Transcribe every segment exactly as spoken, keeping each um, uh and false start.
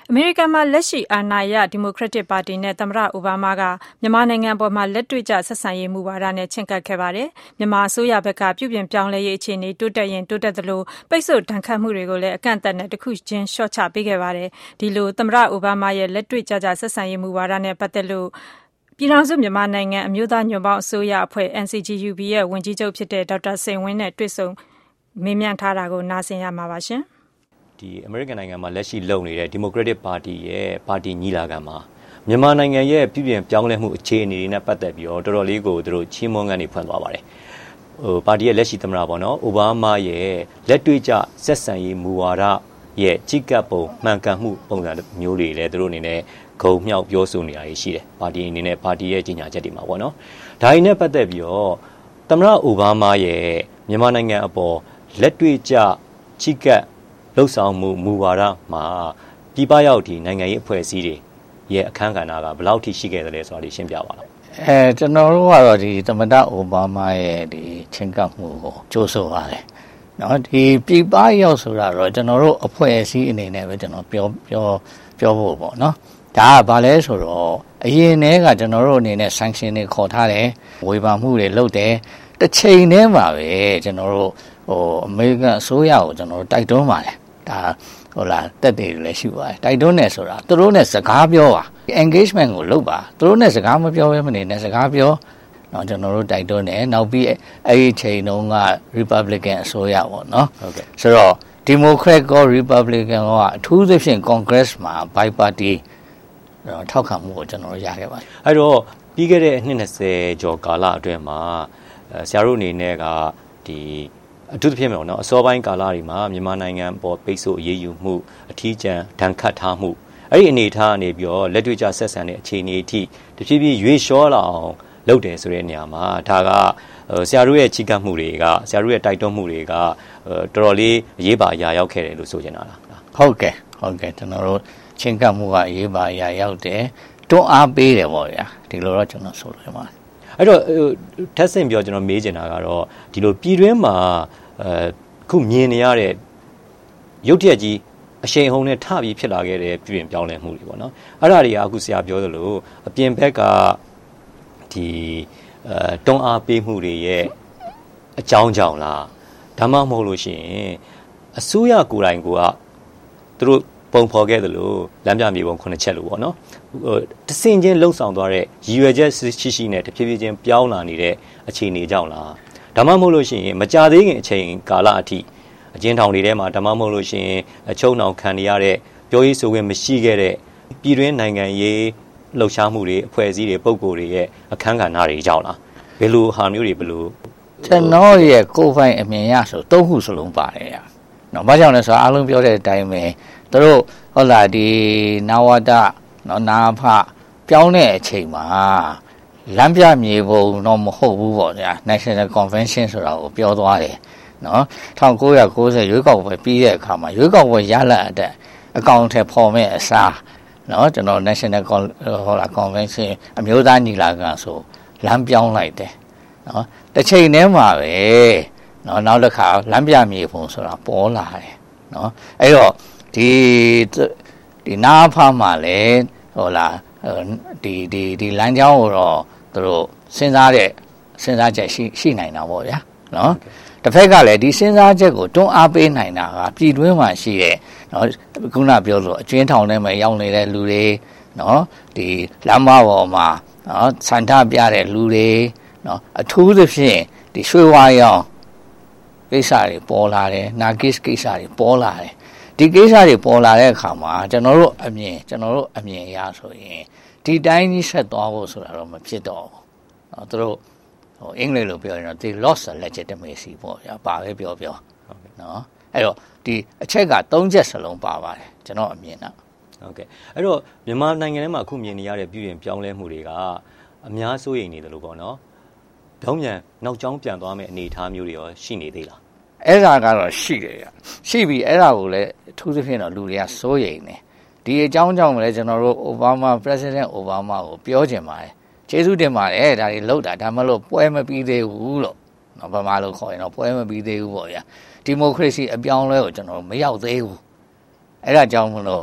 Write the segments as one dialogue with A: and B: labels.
A: အမေရိကန်မှာလက်ရှိအာဏာရဒီမိုကရက်တစ်ပါတီနဲ့သမ္မတအိုဘားမားကမြန်မာနိုင်ငံပေါ်မှာလက်တွေ့ကျဆက်ဆံရေးမူဝါဒနဲ့ချဉ်ကပ်ခဲ့ပါတယ်။မြန်မာအစိုးရဘက်ကပြုပြင်ပြောင်းလဲရေးအခြေအနေတိုးတက်ရင်တိုးတက်သလိုပိတ်ဆို့ဒဏ်ခတ်မှုတွေကိုလည်းအကန့်အသတ်နဲ့တစ်ခုချင်းလျှော့ချပေးခဲ့ပါတယ်။ဒီလိုသမ္မတအိုဘားမားရဲ့လက်တွေ့ကျကျဆက်ဆံရေးမူဝါဒနဲ့ပတ်သက်လို့ပြည်ထောင်စုမြန်မာနိုင်ငံအမျိုးသားညွန့်ပေါင်းအစိုးရအဖွဲ့ N C G U B ရဲ့ဝန်ကြီးချုပ်ဖြစ်တဲ့ဒေါက်တာစိန်ဝင်းနဲ့တွေ့ဆုံမေးမြန်းထားတာကိုနားဆင်ရမှာပါရှင်။
B: ဒီအမေရိကန်နိုင်ငံမှာလက်ရှိလုံနေတဲ့ဒီမိုကရက်တစ်ပါတီရဲ့ပါတီညီလာခံမှာမြန်မာနိုင်ငံရဲ့ပြည်ပြင်ပြောင်းလဲမှုအခြေအနေတွေနဲ့ပတ်သက်ပြီးတော့တော်တော်လေးကိုသူတို့ချီးမွမ်းခန်းတွေဖွင့်သွားပါတယ်ဟိုပါတီရဲ့လက်ရှိသမ္မတပေါ့နော်အိုဘားမားရဲ့လက်တွေ့ကျဆက်ဆံရေးမူဝါဒရဲ့ကြီးကပ်ပုံမှန်ကန်မှုပုံစံမျိုးတွေလည်းသူတို့အနေနဲ့ဂုဏ်မြောက်ပြောဆိုနေတာရှိတယ်ပါတီအနေနဲ့ပါတီရဲ့ကြီးညာချက်တွေမှာပေါ့နော်ဒါတွေနဲ့ပတ်သက်ပြီးတော့သမ္မတအိုဘားမားရဲ့မြန်မာနိုင်ငံအပေါ်လက်တွေ့ကျကြီးကပ်လှုပ်ဆောင်မှုမူဝါဒမှာပြည်ပရောက်ဒီနိုင်ငံရေးအဖွဲ့အစည်းတွေရဲ့အခမ်းကဏ္ဍကဘယ်လောက်ထိရှိခဲ့သလဲဆိုတာဒီရှင်းပြပါလား
C: အဲကျွန်တော်တို့ကတော့ဒီသမ္မတအိုဘားမားရဲ့ဒီချင်းကပ်မှုကိုကြိုးဆိုပါတယ်နော်ဒီပြည်ပရောက်ဆိုတာတော့ကျွန်တော်တို့အဖွဲ့အစည်းအနေနဲ့ပဲကျွန်တော်ပြောပြောပြောဖို့ပေါ့နော်ဒါကဘာလဲဆိုတော့အရင်တည်းကကျွန်တော်တို့အနေနဲ့ sanction တွေခေါ်ထားတယ်ဝေဖန်မှုတွေလုပ်တယ်တစ်ချိန်တည်းမှာပဲကျွန်တော်တို့ဟိုအမေရိကန်အစိုးရကိုကျွန်တော်တို့တိုက်တွန်းပါတယ်ဒါဟုတ်လားတက်တယ်လည်းရှိပါတယ်တိုက်တွန်းနေဆိုတာသူတို့နဲ့စကားပြောပါ engagement ကိုလုပ်ပါသူတို့နဲ့စကားမပြောဘဲမနေနဲ့စကားပြောတော့ကျွန်တော်တို့တိုက်တွန်းတယ်နောက်ပြီးအဲ့ဒီချိန်တုန်းက Republican အစိုးရပေါ့နော်ဟုတ်ကဲ့ဆိုတော့ Democrat ကော Republican ကောအထူးသဖြင့် Congress မှာ Biparty ထောက်ခံမှုကိုကျွန်တော်တို့ရခဲ့ပါတယ်
B: အဲ့တော့ပြီးခဲ့တဲ့အနှစ်၂၀ကျော်ကာလအတွင်းမှာဆရာတို့အနေနဲ့ကဒီအထူးသဖြင့်ပေါ့နော်အစောပိုင်းကာလတွေမှာမြန်မာနိုင်ငံပေါ်ပိတ်ဆို့အရေးယူမှုအထီးကျန်ဒဏ်ခတ်ထားမှုအဲ့ဒီအနေအထားကနေပြီးတော့လက်တွေ့ကျဆက်ဆံတဲ့အခြေအနေအထိတဖြည်းဖြည်းရွေ့လျှောလာအောင်လုပ်တယ်ဆိုတဲ့နေရာမှာဒါကဆရာတို့ရဲ့ချီးကပ်မှုတွေကဆရာတို့ရဲ့တိုက်တွန်းမှုတွေကတော်တော်လေးအရေးပါအရာရောက်ခဲ့တယ်လို့ဆိုချင်တာလား
C: ဟုတ်ကဲ့ဟုတ်ကဲ့ကျွန်တော်တို့ချီးကပ်မှုကအရေးပါအရာရောက်တယ်တွန်းအားပေးတယ်ပေါ့ဗျာဒီလိုတော့ကျွန်တော်ဆိုလိုပါတယ်
B: အဲ့တော့ထပ်ဆင့်ပြောကျွန်တော်မေးချင်တာကတော့ဒီလိုပြည်တွင်းမှာအဲခုမြင်နေရတဲ့ရုပ်တရက်ကြီးအရှိန်အဟုန်နဲ့ထပြီးဖြစ်လာခဲ့တဲ့ပြည်ပြင်ပြောင်းလဲမှုတွေပေါ့နော်အဲ့ဒါတွေကအခုဆရာပြောသလိုအပြင်ဘက်ကဒီအဲတွန်းအားပေးမှုတွေရဲ့အကြောင်းကြောင့်လားဒါမှမဟုတ်လို့ရှိရင်အစိုးရကိုယ်တိုင်ကသူတို့ပုံဖော်ခဲ့သလိုလမ်းပြမြေပုံခုနှစ်ချက်လို့ပေါ့နော်ဟိုတဆင်ချင်းလှုပ်ဆောင်သွားတဲ့ရည်ရွယ်ချက်ရှိရှိနဲ့တဖြည်းဖြည်းချင်းပြောင်းလာနေတဲ့အခြေအနေကြောင့်လားဒါမှမဟုတ်လို့ရှိရင်မကြသေးခင်အချိန်ကာလအထိအကျဉ်းထောင်တွေထဲမှာဒါမှမဟုတ်လို့ရှိရင်အချုပ်နှောင်ခံရတဲ့ပြောရေးဆိုခွင့်မရှိခဲ့တဲ့ပြည်တွင်းနိုင်ငံရေးလှုပ်ရှားမှုတွေအဖွဲ့အစည်းတွေပုံကိုယ်တွေရဲ့အခမ်းကဏ္ဍတွေကြောင့်လားဘယ်လိုဟာမျိုးတွေဘယ်လို
C: ကျွန်တော်ရဲ့ကိုယ်ပိုင်အမြင်ရဆိုသုံးခုစလုံးပါတယ်ရနော်ဘာကြောင့်လဲဆိုတော့အားလုံးပြောတဲ့အတိုင်းပဲသူတို့ဟုတ်လားဒီနာဝတနော်နာဖပြောင်းတဲ့အချိန်မှာလမ်းပြမြေပုံတော့မဟုတ်ဘူးပေါ့ဗျာ National Convention ဆိုတာကိုပြောသွားတယ်နော်၁၉၉၀ရွေးကောက်ပွဲပြီးတဲ့အခါမှာရွေးကောက်ပွဲရလဒ်အကောင့်ထဲပေါ်မဲ့အစားနော်ကျွန်တော် National ဟောလာ Convention အမျိုးသားညီလာခံဆိုလမ်းပြောင်းလိုက်တယ်နော်တစ်ချိန်တည်းမှာပဲနော်နောက်တစ်ခါလမ်းပြမြေပုံဆိုတာပေါ်လာတယ်နော်အဲ့တော့ဒီဒီနာဖာမှာလေဟောလာဒီဒီဒီလမ်းကြောင်းကိုတော့သူတို့စဉ်းစားတဲ့စဉ်းစားချက်ရှိရှိနိုင်တာပေါ့ဗျာနော်တစ်ဖက်ကလည်းဒီစဉ်းစားချက်ကိုတွန်းအားပေးနိုင်တာကပြည်တွင်းမှာရှိတဲ့နော်ခုနပြောလို့အကျွင်းထောင်ထဲမှာရောက်နေတဲ့လူတွေနော်ဒီလမ်းမပေါ်မှာနော်စန္ဒပြတဲ့လူတွေနော်အထူးသဖြင့်ဒီရွှေဝါရောင်ကိစ္စတွေပေါ်လာတယ်နာဂစ်ကိစ္စတွေပေါ်လာတယ်ဒီကိစ္စတွေပေါ်လာတဲ့အခါမှာကျွန်တော်တို့အမြင်ကျွန်တော်တို့အမြင်အရဆိုရင်ဒီတိုင်းကြီးဆက်သွားဖို့ဆိုတာတော့မဖြစ်တော့ဘူး။နော်သူတို့ဟိုအင်္ဂလိပ်လိုပြောရင်တော့ they lost the legitimacy ပေါ့ဗျာ။ပါပဲပြောပြော။နော်အဲ့တော့ဒီအချက်ကသုံးချက်စလုံးပါပါတယ်ကျွန်တော်အမြင်တော့
B: ဟုတ်ကဲ့အဲ့တော့မြန်မာနိုင်ငံထဲမှာအခုမြင်နေရတဲ့ပြည်ပြင်ပြောင်းလဲမှုတွေကအများစိုးရိမ်နေတယ်လို့ပေါ့နော်။တောင်းပြန်နောက်ကျောင်းပြန်သွားမယ့်အနေအထားမျိုးတွေရောရှိနေသေးလား
C: ။အဲ့ဒါကတော့ရှိတယ်ရ။ရှိပြီအဲ့ဒါကိုလည်းအထူးသဖြင့်တော့လူတွေကစိုးရိမ်နေ။ဒီအကြောင်းကြောင့်လည်းကျွန်တော်တို့အိုဘားမား President အိုဘားမားကိုပြောချင်ပါတယ်ကျေးဇူးတင်ပါတယ်ဒါတွေလောက်တာဒါမှမဟုတ်ပွဲမပြီးသေးဘူးလို့နော်ဗမာလိုခေါ်ရင်တော့ပွဲမပြီးသေးဘူးပေါ့ဗျာဒီမိုကရေစီအပြောင်းလဲကိုကျွန်တော်မရောက်သေးဘူးအဲ့ဒါကြောင့်မလို့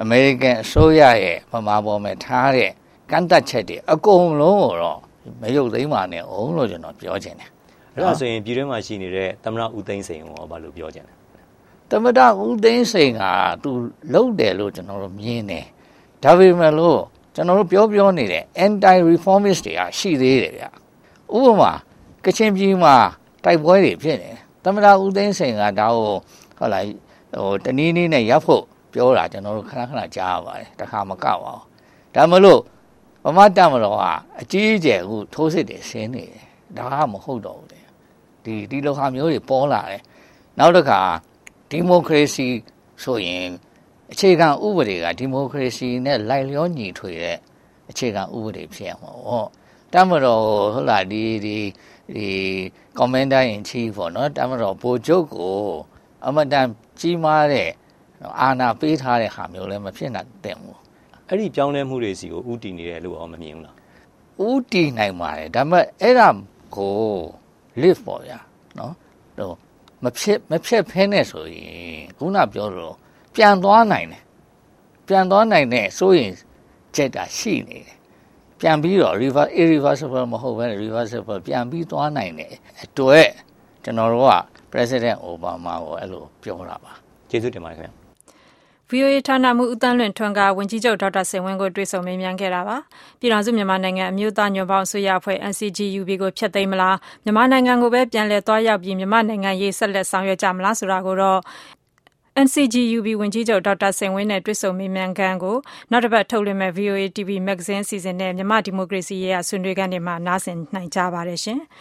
C: အမေရိကန်အစိုးရရဲ့ဗမာပေါ်မှာထားတဲ့ကန့်သက်ချက်တွေအကုန်လုံးကိုတော့မရုပ်သိမ်းပါနဲ့အောင်လို့ကျွန်တော်ပြောချင်တယ်
B: အဲ့ဒါဆိုရင်ပြည်တွင်းမှာရှိနေတဲ့သမ္မတဦးသိန်းစိန်ကိုဘာလို့ပြောချင်လဲ
C: သမ္မတဦးသိန်းစိန်ကသူလုံတယ်လို့ကျွန်တော်တို့မြင်တယ်ဒါပေမဲ့လို့ကျွန်တော်တို့ပြောပြောနေတဲ့ anti reformist တွေကရှိသေးတယ်ဗျဥပမာကချင်ပြည်မှာတိုက်ပွဲတွေဖြစ်နေတယ်သမ္မတဦးသိန်းစိန်ကဒါကိုဟုတ်လားဟိုတနည်းနည်းနဲ့ရပ်ဖို့ပြောတာကျွန်တော်တို့ခဏခဏကြားရပါတယ်တခါမကောက်ပါဘူးဒါမှမဟုတ်ဗမာတပ်မတော်ကအကြီးအကျယ်ကိုထိုးစစ်တွေဆင်းနေတယ်ဒါကမဟုတ်တော့ဘူးတဲ့ဒီဒီလိုဟာမျိုးတွေပေါ်လာတယ်နောက်တစ်ခါဒီမိုကရေစီဆိုရင်အခြေခံဥပဒေကဒီမိုကရေစီနဲ့လိုက်လျောညီထွေတဲ့အခြေခံဥပဒေဖြစ်ရမှာပေါ့တမတော်ဟုတ်လားဒီဒီဒီ commander in chief ပေါ့နော်တမတော်ဗိုလ်ချုပ်ကိုအမတန်ကြီးမားတဲ့အာဏာပေးထားတဲ့ဟာမျိုးလည်းမဖြစ်နိုင်တဲ့ဘူး
B: အဲ့ဒီပြောင်းလဲမှုတွေစီကိုဥတည်နေတယ်လို့အောင်မမြင်ဘူးလား
C: ဥတည်နိုင်ပါတယ်ဒါပေမဲ့အဲ့ဒါကို live ပေါ့ဗျာနော်ဟိုမဖြစ်မဖြစ်ဖဲနဲ့ဆိုရင်ခုနပြောလို့ပြန်သွားနိုင်တယ်ပြန်သွားနိုင်တဲ့ဆိုရင်ချက်တာရှိနေတယ်ပြန်ပြီးတော့ reverse irreversible မဟုတ်ဘဲ reversible ပြန်ပြီးသွားနိုင်တယ်အတွက်ကျွန်တော်တို့က President Obama ကိုအဲ့လိုပြောတာပါ
B: ကျေးဇူးတင်ပါတယ်ခင်ဗျာ
A: ဗွီအိုအေဌာနမှဦးတန်းလွင်ထွန်းကဝန်ကြီးချုပ်ဒေါက်တာစိန်ဝင်းကိုတွေ့ဆုံမေးမြန်းခဲ့တာပါပြည်ထောင်စုမြန်မာနိုင်ငံအမျိုးသားညွန့်ပေါင်းအစိုးရအဖွဲ့ N C G U B ကိုဖျက်သိမ်းမလားမြန်မာနိုင်ငံကိုပဲပြန်လည်သွားရောက်ပြီးမြန်မာနိုင်ငံရေးဆက်လက်ဆောင်ရွက်ကြမလားဆိုတာကိုတော့ N C G U B ဝန်ကြီးချုပ်ဒေါက်တာစိန်ဝင်းနဲ့တွေ့ဆုံမေးမြန်းခန်းကိုနောက်တစ်ပတ်ထုတ်လွှင့်မဲ့ V O A T V Magazine စီစဉ်နဲ့မြန်မာဒီမိုကရေစီရေးဆွေးနွေးခန်းတွေမှာနားဆင်နိုင်ကြပါတယ်ရှင်